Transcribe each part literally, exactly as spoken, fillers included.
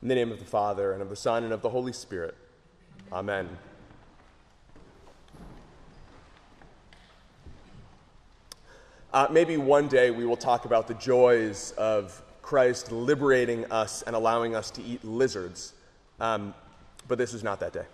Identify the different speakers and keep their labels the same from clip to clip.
Speaker 1: In the name of the Father, and of the Son, and of the Holy Spirit. Amen. Uh, maybe one day we will talk about the joys of Christ liberating us and allowing us to eat lizards. Um, but this is not that day.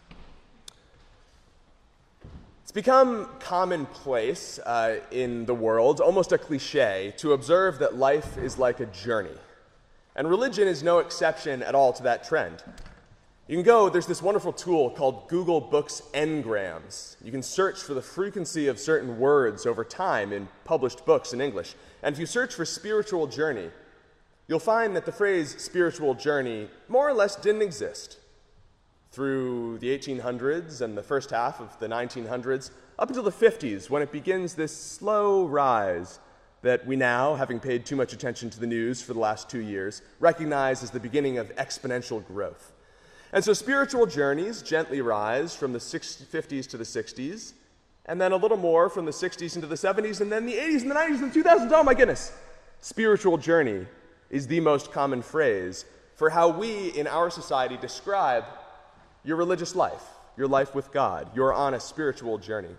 Speaker 1: It's become commonplace uh, in the world, almost a cliche, to observe that life is like a journey. And religion is no exception at all to that trend. You can go, there's this wonderful tool called Google Books Ngrams. You can search for the frequency of certain words over time in published books in English. And if you search for spiritual journey, you'll find that the phrase spiritual journey more or less didn't exist through the eighteen hundreds and the first half of the nineteen hundreds, up until the fifties, when it begins this slow rise that we now, having paid too much attention to the news for the last two years, recognize as the beginning of exponential growth. And so spiritual journeys gently rise from the fifties to the sixties, and then a little more from the sixties into the seventies, and then the eighties and the nineties and the two thousands. Oh my goodness! Spiritual journey is the most common phrase for how we in our society describe your religious life, your life with God. You're on a spiritual journey.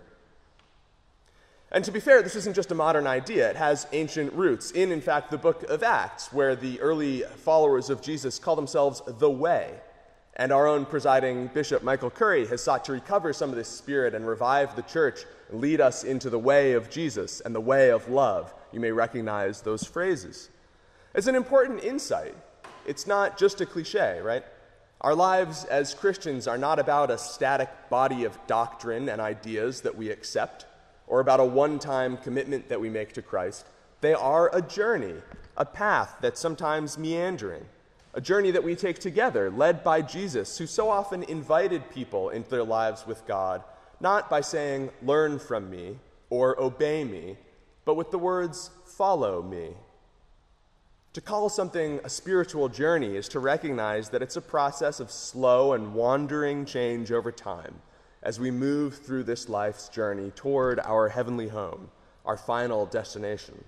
Speaker 1: And to be fair, this isn't just a modern idea. It has ancient roots in, in fact, the book of Acts, where the early followers of Jesus call themselves the Way. And our own presiding Bishop Michael Curry has sought to recover some of this spirit and revive the church and lead us into the way of Jesus and the way of love. You may recognize those phrases. It's an important insight. It's not just a cliche, right? Our lives as Christians are not about a static body of doctrine and ideas that we accept, or about a one-time commitment that we make to Christ. They are a journey, a path that's sometimes meandering, a journey that we take together, led by Jesus, who so often invited people into their lives with God, not by saying, "Learn from me," or "Obey me," but with the words, "Follow me." To call something a spiritual journey is to recognize that it's a process of slow and wandering change over time, as we move through this life's journey toward our heavenly home, our final destination.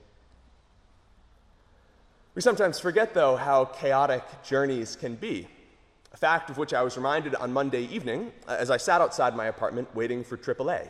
Speaker 1: We sometimes forget, though, how chaotic journeys can be, a fact of which I was reminded on Monday evening as I sat outside my apartment waiting for triple A.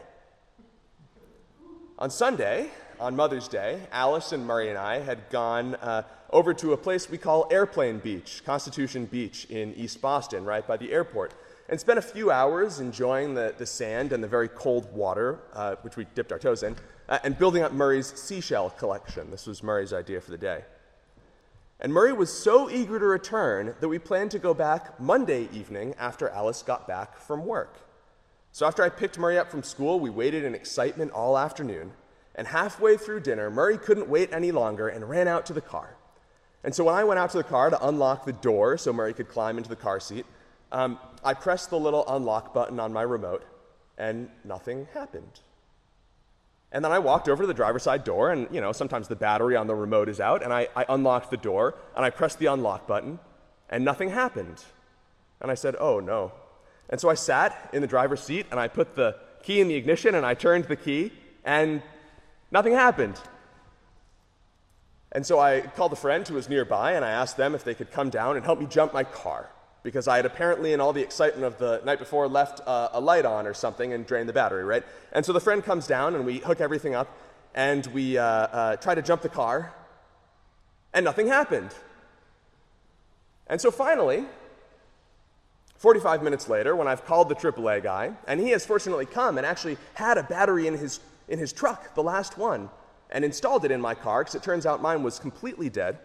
Speaker 1: On Sunday, on Mother's Day, Alice and Murray and I had gone uh, over to a place we call Airplane Beach, Constitution Beach in East Boston, right by the airport, and spent a few hours enjoying the, the sand and the very cold water, uh, which we dipped our toes in, uh, and building up Murray's seashell collection. This was Murray's idea for the day. And Murray was so eager to return that we planned to go back Monday evening after Alice got back from work. So after I picked Murray up from school, we waited in excitement all afternoon, and halfway through dinner, Murray couldn't wait any longer and ran out to the car. And so when I went out to the car to unlock the door so Murray could climb into the car seat, Um, I pressed the little unlock button on my remote, and nothing happened. And then I walked over to the driver's side door, and, you know, sometimes the battery on the remote is out, and I, I unlocked the door, and I pressed the unlock button, and nothing happened. And I said, oh, no. And so I sat in the driver's seat, and I put the key in the ignition, and I turned the key, and nothing happened. And so I called a friend who was nearby, and I asked them if they could come down and help me jump my car, because I had apparently, in all the excitement of the night before, left uh, a light on or something and drained the battery, right? And so the friend comes down, and we hook everything up, and we uh, uh, try to jump the car, and nothing happened. And so finally, forty-five minutes later, when I've called the triple A guy, and he has fortunately come and actually had a battery in his, in his truck, the last one, and installed it in my car, because it turns out mine was completely dead,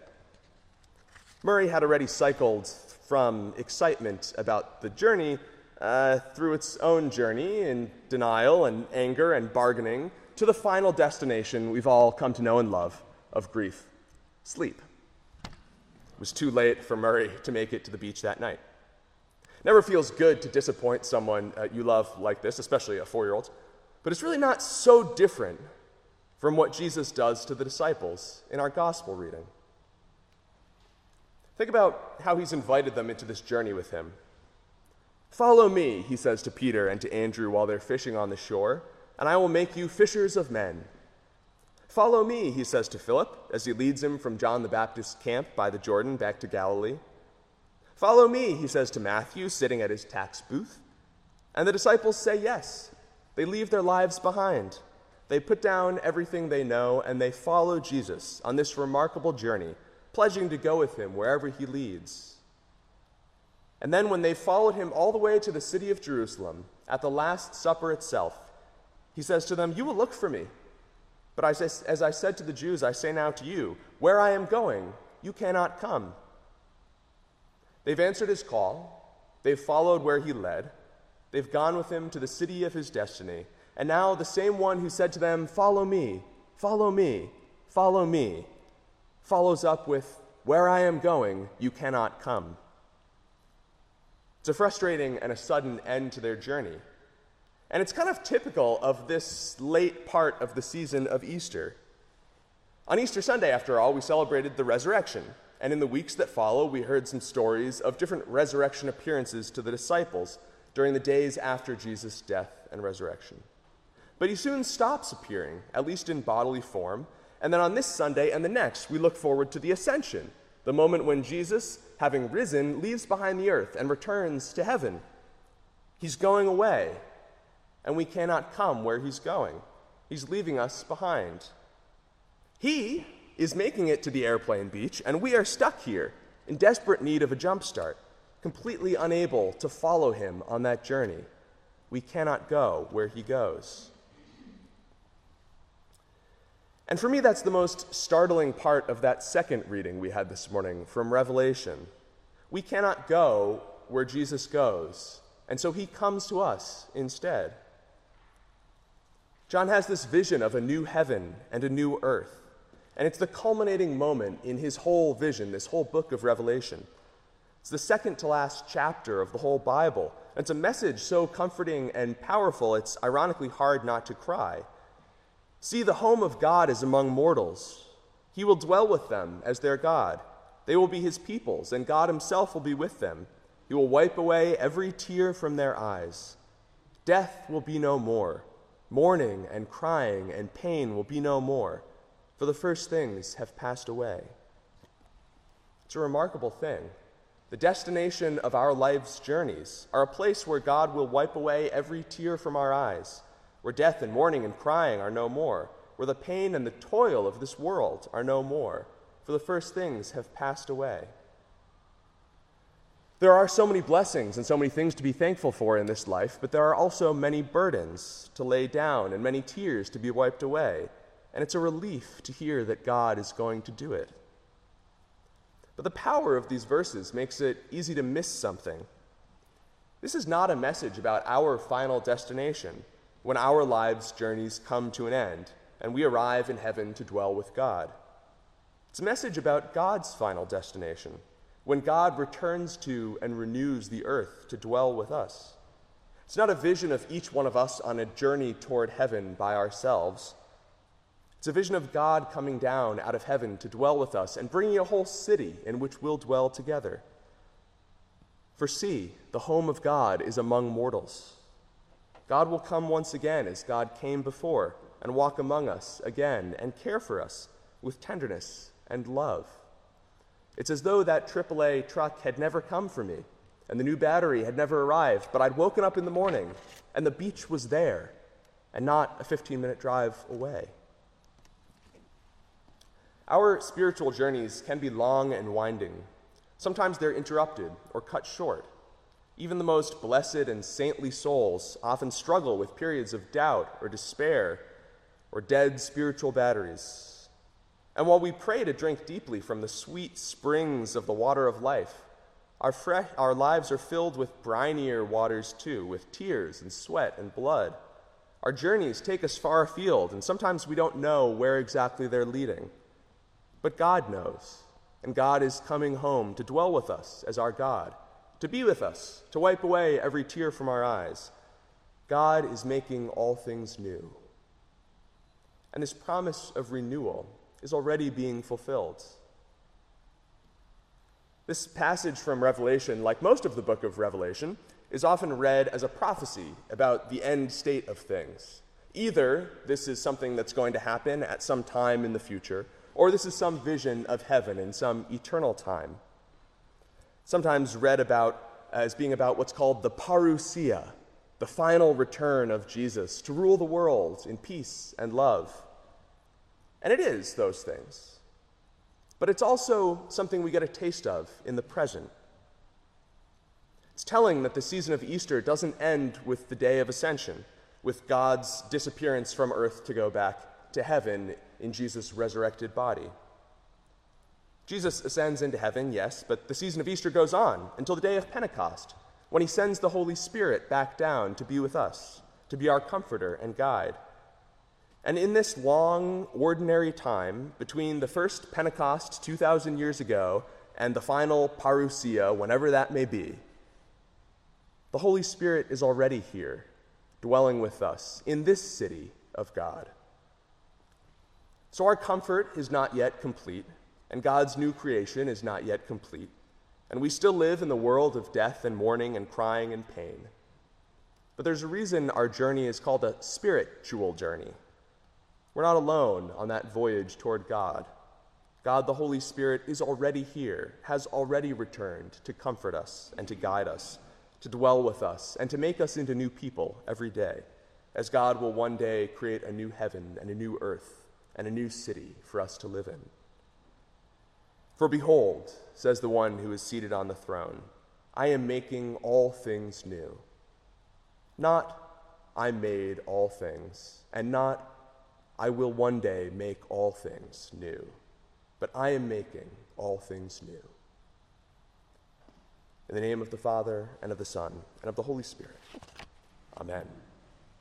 Speaker 1: Murray had already cycled from excitement about the journey uh, through its own journey in denial and anger and bargaining to the final destination we've all come to know and love of grief, sleep. It was too late for Murray to make it to the beach that night. Never feels good to disappoint someone uh, you love like this, especially a four-year-old, but it's really not so different from what Jesus does to the disciples in our gospel reading. Think about how he's invited them into this journey with him. "Follow me," he says to Peter and to Andrew while they're fishing on the shore, "and I will make you fishers of men." "Follow me," he says to Philip as he leads him from John the Baptist's camp by the Jordan back to Galilee. "Follow me," he says to Matthew, sitting at his tax booth. And the disciples say yes. They leave their lives behind. They put down everything they know, and they follow Jesus on this remarkable journey, pledging to go with him wherever he leads. And then when they followed him all the way to the city of Jerusalem, at the Last Supper itself, he says to them, "You will look for me. But as I, as I said to the Jews, I say now to you, where I am going, you cannot come." They've answered his call. They've followed where he led. They've gone with him to the city of his destiny. And now the same one who said to them, "Follow me, follow me, follow me," follows up with, "Where I am going, you cannot come." It's a frustrating and a sudden end to their journey. And it's kind of typical of this late part of the season of Easter. On Easter Sunday, after all, we celebrated the resurrection. And in the weeks that follow, we heard some stories of different resurrection appearances to the disciples during the days after Jesus' death and resurrection. But he soon stops appearing, at least in bodily form. And then on this Sunday and the next, we look forward to the ascension, the moment when Jesus, having risen, leaves behind the earth and returns to heaven. He's going away, and we cannot come where he's going. He's leaving us behind. He is making it to the airplane beach, and we are stuck here in desperate need of a jump start, completely unable to follow him on that journey. We cannot go where he goes. And for me, that's the most startling part of that second reading we had this morning from Revelation. We cannot go where Jesus goes, and so he comes to us instead. John has this vision of a new heaven and a new earth, and it's the culminating moment in his whole vision, this whole book of Revelation. It's the second to last chapter of the whole Bible. And it's a message so comforting and powerful, it's ironically hard not to cry. See, the home of God is among mortals. He will dwell with them as their God. They will be his peoples, and God himself will be with them. He will wipe away every tear from their eyes. Death will be no more. Mourning and crying and pain will be no more, for the first things have passed away. It's a remarkable thing. The destination of our life's journeys are a place where God will wipe away every tear from our eyes, where death and mourning and crying are no more, where the pain and the toil of this world are no more, for the first things have passed away. There are so many blessings and so many things to be thankful for in this life, but there are also many burdens to lay down and many tears to be wiped away, and it's a relief to hear that God is going to do it. But the power of these verses makes it easy to miss something. This is not a message about our final destination, when our lives' journeys come to an end and we arrive in heaven to dwell with God. It's a message about God's final destination, when God returns to and renews the earth to dwell with us. It's not a vision of each one of us on a journey toward heaven by ourselves. It's a vision of God coming down out of heaven to dwell with us and bringing a whole city in which we'll dwell together. For see, the home of God is among mortals. God will come once again as God came before and walk among us again and care for us with tenderness and love. It's as though that triple A truck had never come for me and the new battery had never arrived, but I'd woken up in the morning and the beach was there and not a fifteen-minute drive away. Our spiritual journeys can be long and winding. Sometimes they're interrupted or cut short. Even the most blessed and saintly souls often struggle with periods of doubt or despair or dead spiritual batteries. And while we pray to drink deeply from the sweet springs of the water of life, our, fresh, our lives are filled with brinier waters too, with tears and sweat and blood. Our journeys take us far afield, and sometimes we don't know where exactly they're leading. But God knows, and God is coming home to dwell with us as our God, to be with us, to wipe away every tear from our eyes. God is making all things new. And this promise of renewal is already being fulfilled. This passage from Revelation, like most of the book of Revelation, is often read as a prophecy about the end state of things. Either this is something that's going to happen at some time in the future, or this is some vision of heaven in some eternal time. sometimes read about as being about what's called the parousia, the final return of Jesus to rule the world in peace and love. And it is those things. But it's also something we get a taste of in the present. It's telling that the season of Easter doesn't end with the day of Ascension, with God's disappearance from earth to go back to heaven in Jesus' resurrected body. Jesus ascends into heaven, yes, but the season of Easter goes on until the day of Pentecost, when he sends the Holy Spirit back down to be with us, to be our comforter and guide. And in this long, ordinary time between the first Pentecost two thousand years ago and the final parousia, whenever that may be, the Holy Spirit is already here, dwelling with us in this city of God. So our comfort is not yet complete, and God's new creation is not yet complete, and we still live in the world of death and mourning and crying and pain. But there's a reason our journey is called a spiritual journey. We're not alone on that voyage toward God. God, the Holy Spirit, is already here, has already returned to comfort us and to guide us, to dwell with us, and to make us into new people every day, as God will one day create a new heaven and a new earth and a new city for us to live in. For behold, says the one who is seated on the throne, I am making all things new. Not, I made all things, and not, I will one day make all things new, but I am making all things new. In the name of the Father, and of the Son, and of the Holy Spirit. Amen.